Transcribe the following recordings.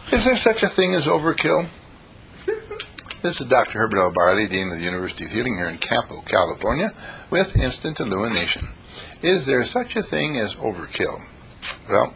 Is there such a thing as overkill? This is Dr. Herbert L. Barley, Dean of the University of Healing here in Campo, California, with Instant Illumination. Is there such a thing as overkill? Well,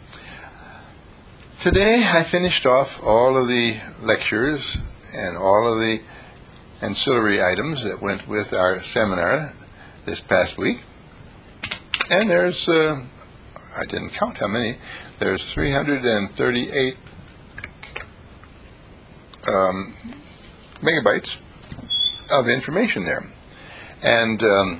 today I finished off all of the lectures and all of the ancillary items that went with our seminar this past week. And there's, I didn't count how many, there's 338 megabytes of information there. And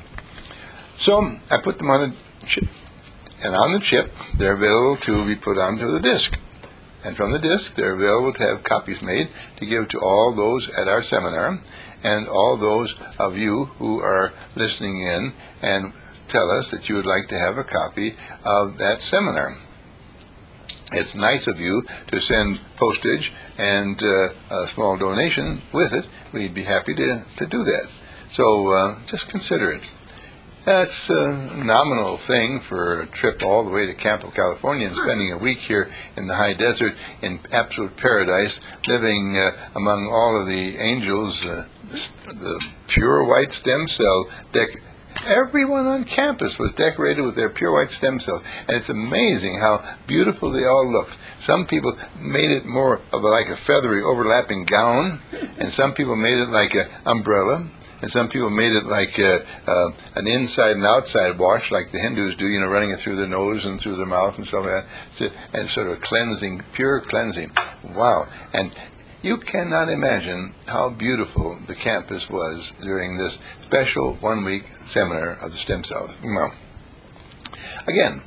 so I put them on a chip. And on the chip, they're available to be put onto the disk. And from the disk, they're available to have copies made to give to all those at our seminar and all those of you who are listening in and tell us that you would like to have a copy of that seminar. It's nice of you to send postage and a small donation with it. We'd be happy to do that. So just consider it. That's a nominal thing for a trip all the way to Campo, California, and spending a week here in the high desert in absolute paradise, living among all of the angels, the pure white stem cell Everyone on campus was decorated with their pure white stem cells, and it's amazing how beautiful they all looked. Some people made it more of like a feathery overlapping gown, and some people made it like an umbrella, and some people made it like an inside and outside wash, like the Hindus do, running it through their nose and through their mouth and stuff like that, and sort of cleansing, pure cleansing. Wow. And you cannot imagine how beautiful the campus was during this special one-week seminar of the stem cells. Well, again,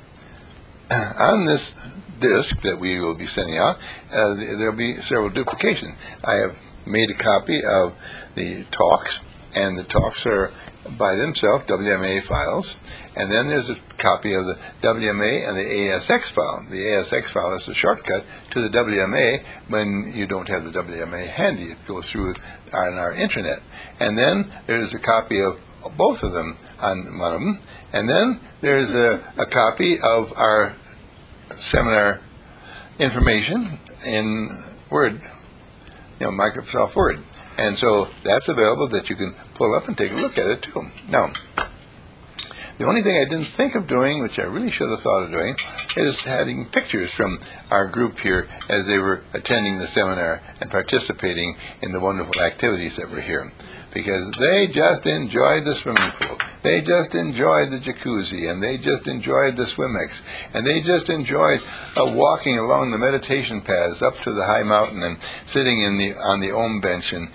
on this disk that we will be sending out, there will be several duplications. I have made a copy of the talks, and the talks are by themselves WMA files, and then there's a copy of the WMA and the ASX file. The ASX file is a shortcut to the WMA when you don't have the WMA handy. It goes through on our internet. And then there's a copy of both of them on one of them, and then there's a copy of our seminar information in Word, Microsoft Word. And so that's available that you can pull up and take a look at it too. Now, the only thing I didn't think of doing, which I really should have thought of doing, is having pictures from our group here as they were attending the seminar and participating in the wonderful activities that were here. Because they just enjoyed the swimming pool. They just enjoyed the jacuzzi, and they just enjoyed the Swimex, and they just enjoyed walking along the meditation paths up to the high mountain and sitting on the Om bench and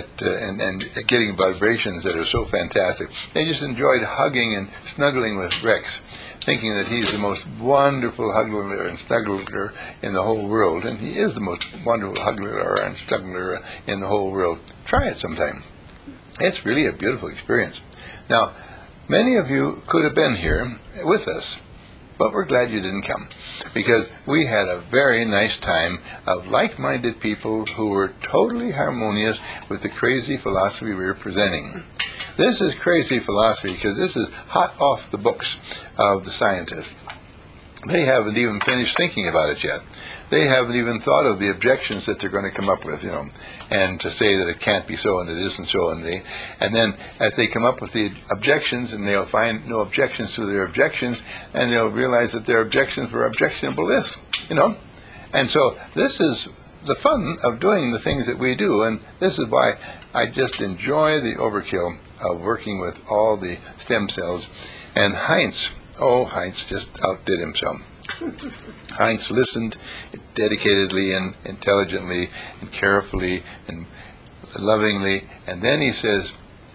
getting vibrations that are so fantastic. They just enjoyed hugging and snuggling with Rex, thinking that he's the most wonderful huggler and snuggler in the whole world, and he is the most wonderful huggler and snuggler in the whole world. Try it sometime. It's really a beautiful experience. Now, many of you could have been here with us, but we're glad you didn't come, because we had a very nice time of like-minded people who were totally harmonious with the crazy philosophy we were presenting. This is crazy philosophy because this is hot off the books of the scientists. They haven't even finished thinking about it yet. They haven't even thought of the objections that they're going to come up with, and to say that it can't be so and it isn't so. And then as they come up with the objections, and they'll find no objections to their objections, and they'll realize that their objections were objectionable-less, And so this is the fun of doing the things that we do, and this is why I just enjoy the overkill of working with all the stem cells. And Heinz just outdid himself. Heinz listened dedicatedly and intelligently and carefully and lovingly, and then he says,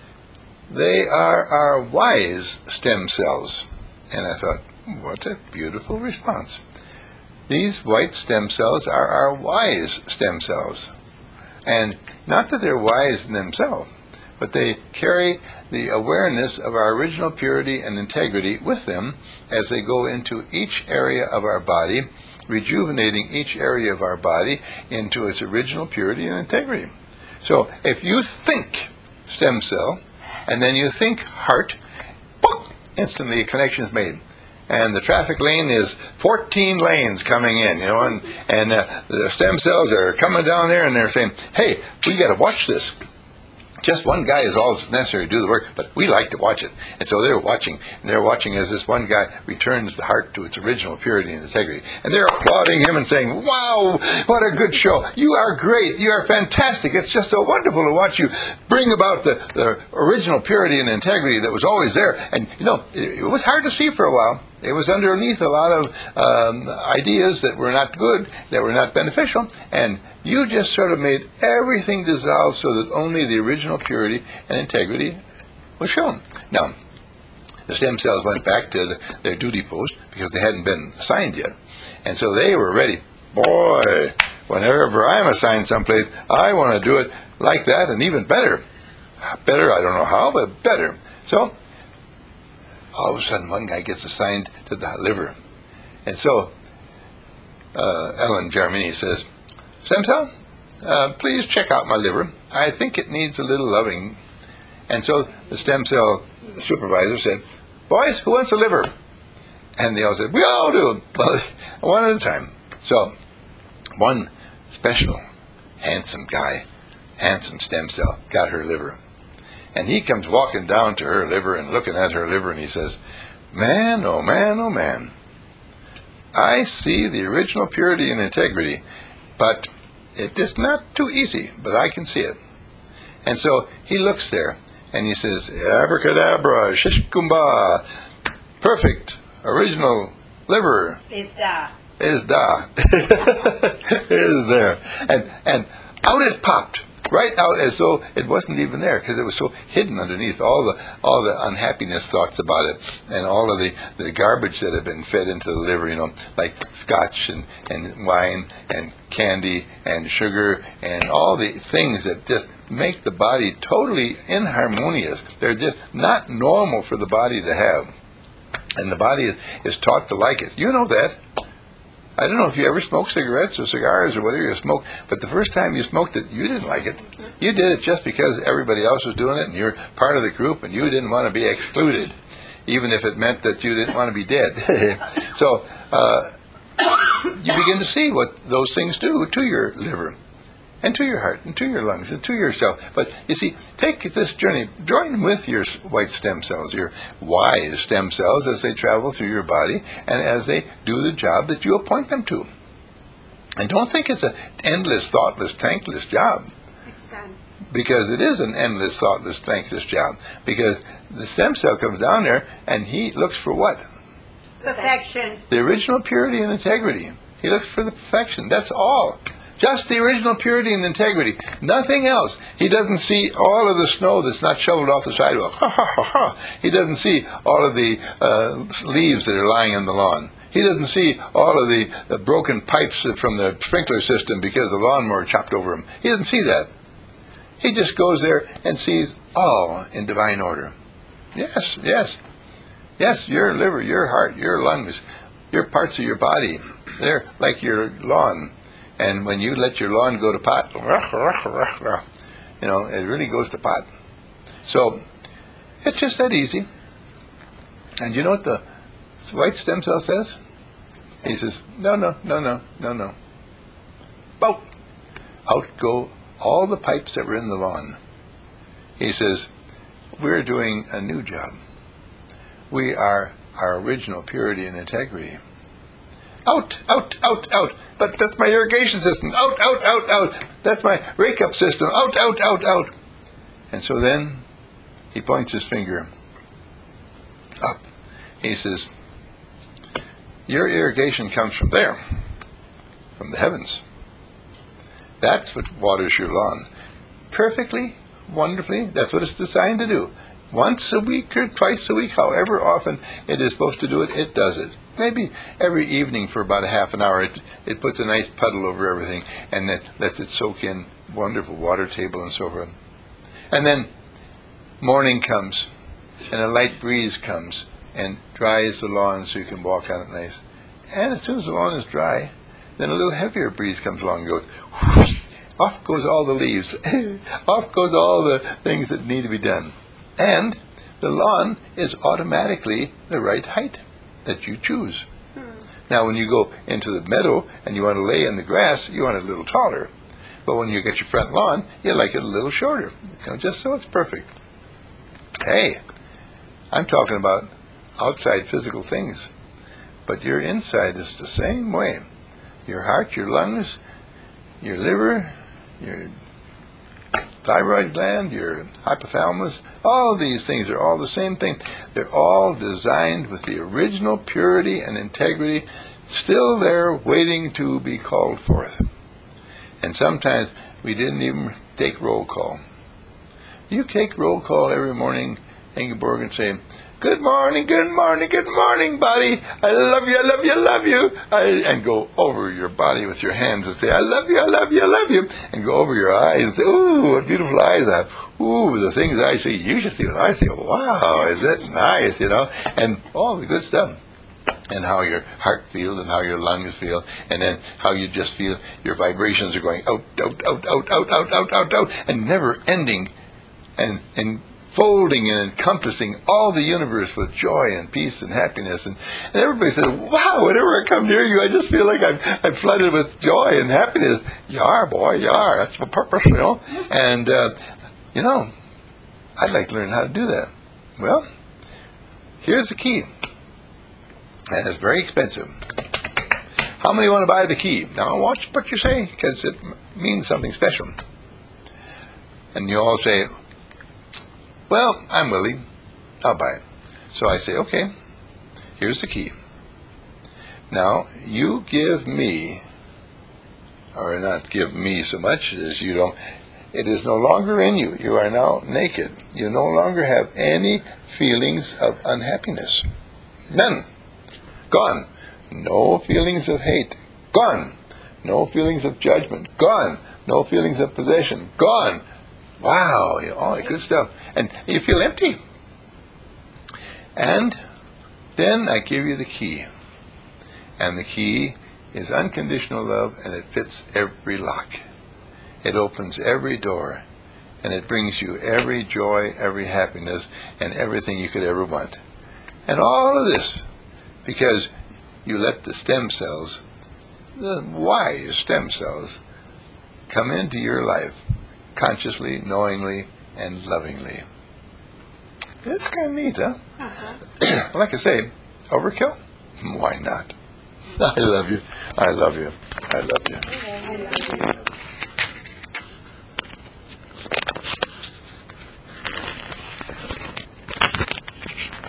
"They are our wise stem cells." And I thought, what a beautiful response. These white stem cells are our wise stem cells. And not that they're wise in themselves, but they carry the awareness of our original purity and integrity with them as they go into each area of our body, rejuvenating each area of our body into its original purity and integrity. So if you think stem cell, and then you think heart, boom, instantly a connection is made. and the traffic lane is 14 lanes coming in, and the stem cells are coming down there, and they're saying, hey, we got to watch this. Just one guy is all that's necessary to do the work, but we like to watch it. And so they're watching as this one guy returns the heart to its original purity and integrity. And they're applauding him and saying, wow, what a good show. You are great. You are fantastic. It's just so wonderful to watch you bring about the original purity and integrity that was always there. And, it was hard to see for a while. It was underneath a lot of ideas that were not good, that were not beneficial, and you just sort of made everything dissolve so that only the original purity and integrity was shown. Now, the stem cells went back to their duty post because they hadn't been assigned yet. And so they were ready. Boy, whenever I'm assigned someplace, I want to do it like that and even better. Better, I don't know how, but better. So, all of a sudden, one guy gets assigned to the liver. And so, Ellen Germany says, stem cell, please check out my liver. I think it needs a little loving. And so the stem cell supervisor said, boys, who wants a liver? And they all said, we all do. Well, one at a time. So one special, handsome guy, handsome stem cell, got her liver. And he comes walking down to her liver and looking at her liver, and he says, man, oh man, oh man, I see the original purity and integrity, but it is not too easy, but I can see it. And so he looks there, and he says, abracadabra, shish kumbah, perfect, original liver. Is there. Is there. And out it popped, right out as though it wasn't even there, because it was so hidden underneath all the unhappiness thoughts about it, and all of the garbage that had been fed into the liver, like scotch and wine and candy and sugar and all the things that just make the body totally inharmonious. They're just not normal for the body to have. And the body is taught to like it. You know that. I don't know if you ever smoked cigarettes or cigars or whatever you smoked, but the first time you smoked it, you didn't like it. You did it just because everybody else was doing it, and you're part of the group, and you didn't want to be excluded, even if it meant that you didn't want to be dead. So you begin to see what those things do to your liver, and to your heart, and to your lungs, and to yourself. But you see, take this journey, join with your white stem cells, your wise stem cells, as they travel through your body, and as they do the job that you appoint them to. And don't think it's an endless, thoughtless, thankless job. It's done. Because it is an endless, thoughtless, thankless job. Because the stem cell comes down there, and he looks for what? Perfection. The original purity and integrity. He looks for the perfection. That's all. Just the original purity and integrity. Nothing else. He doesn't see all of the snow that's not shoveled off the sidewalk. Ha, ha, ha, ha. He doesn't see all of the leaves that are lying on the lawn. He doesn't see all of the broken pipes from the sprinkler system because the lawnmower chopped over him. He doesn't see that. He just goes there and sees all in divine order. Yes, yes. Yes, your liver, your heart, your lungs, your parts of your body, they're like your lawn. And when you let your lawn go to pot, it really goes to pot. So it's just that easy. And you know what the white stem cell says? He says, no. Boat. Out go all the pipes that were in the lawn. He says, we're doing a new job. We are our original purity and integrity. Out. But that's my irrigation system. Out. That's my rake-up system. Out. And so then he points his finger up. He says, your irrigation comes from there, from the heavens. That's what waters your lawn. Perfectly, wonderfully, that's what it's designed to do. Once a week or twice a week, however often it is supposed to do it, it does it. Maybe every evening for about a half an hour, it puts a nice puddle over everything, and then lets it soak in, wonderful water table and so forth. And then morning comes, and a light breeze comes, and dries the lawn so you can walk on it nice. And as soon as the lawn is dry, then a little heavier breeze comes along and goes, whoosh, off goes all the leaves. Off goes all the things that need to be done. And the lawn is automatically the right height. that you choose. Now, when you go into the meadow and you want to lay in the grass, you want it a little taller. But when you get your front lawn, you like it a little shorter, just so it's perfect. Hey, I'm talking about outside physical things, but your inside is the same way. Your heart, your lungs, your liver, your thyroid gland, your hypothalamus, all these things are all the same thing. They're all designed with the original purity and integrity still there waiting to be called forth. And sometimes we didn't even take roll call. You take roll call every morning, Ingeborg, and say, good morning, good morning, good morning, body. I love you, I love you, I love you. And go over your body with your hands and say, I love you, I love you, I love you. And go over your eyes and say, ooh, what beautiful eyes I have. Ooh, the things I see, you should see what I see. Wow, is it nice, and all the good stuff. And how your heart feels and how your lungs feel, and then how you just feel your vibrations are going out, out, out, out, out, out, out, out, out, and never ending, and folding and encompassing all the universe with joy and peace and happiness. And everybody says, wow, whenever I come near you, I just feel like I'm flooded with joy and happiness. You are, boy, you are. That's the purpose, And, I'd like to learn how to do that. Well, here's the key. And it's very expensive. How many want to buy the key? Now, watch what you say, because it means something special. And you all say, well, I'm willing. I'll buy it. So I say, okay, here's the key. Now, you give me, or not give me so much as you don't, it is no longer in you. You are now naked. You no longer have any feelings of unhappiness. None. Gone. No feelings of hate. Gone. No feelings of judgment. Gone. No feelings of possession. Gone. Wow, all that good stuff. And you feel empty. And then I give you the key. And the key is unconditional love, and it fits every lock. It opens every door, and it brings you every joy, every happiness, and everything you could ever want. And all of this because you let the stem cells, the wise stem cells, come into your life consciously, knowingly, and lovingly. It's kind of neat, huh? Like I say, overkill? Why not? I love you. I love you. I love you.